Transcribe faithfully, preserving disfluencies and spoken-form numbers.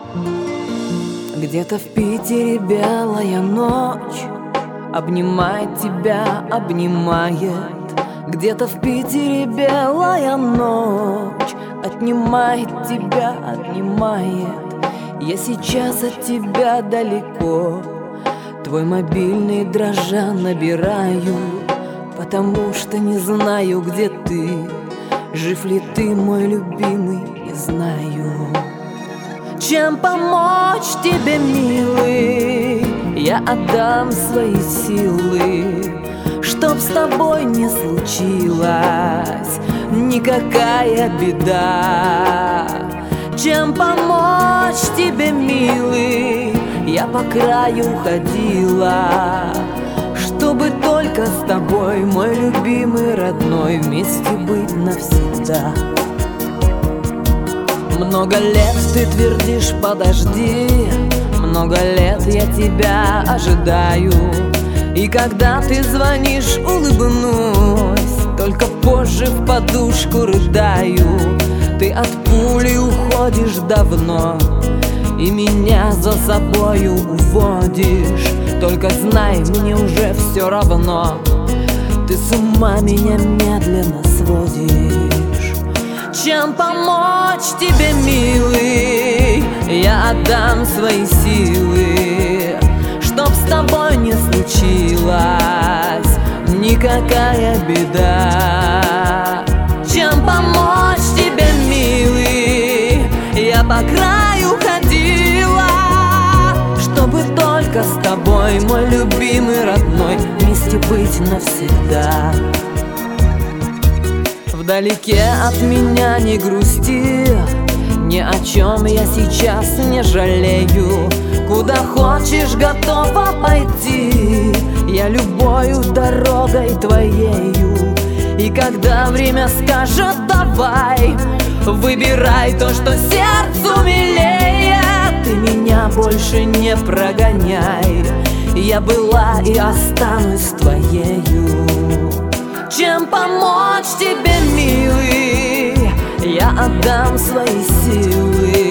Где-то в Питере белая ночь обнимает тебя, обнимает. Где-то в Питере белая ночь отнимает тебя, отнимает. Я сейчас от тебя далеко, твой мобильный дрожа набираю, потому что не знаю, где ты, жив ли ты, мой любимый, не знаю. Чем помочь тебе, милый? Я отдам свои силы, чтоб с тобой не случилась никакая беда. Чем помочь тебе, милый? Я по краю ходила, чтобы только с тобой, мой любимый, родной, вместе быть навсегда. Много лет ты твердишь подожди, много лет я тебя ожидаю. И когда ты звонишь, улыбнусь, только позже в подушку рыдаю. Ты от пули уходишь давно и меня за собою уводишь. Только знай, мне уже все равно, ты с ума меня медленно сводишь. Чем помочь тебе, милый? Я отдам свои силы, чтоб с тобой не случилась никакая беда. Чем помочь тебе, милый? Я по краю ходила, чтобы только с тобой, мой любимый, родной, вместе быть навсегда. Вдалеке от меня не грусти, ни о чем я сейчас не жалею. Куда хочешь, готова пойти, я любою дорогой твоею. И когда время скажет давай, выбирай то, что сердцу милее. Ты меня больше не прогоняй, я была и останусь твоею. Чем помочь тебе, милый? Я отдам свои силы,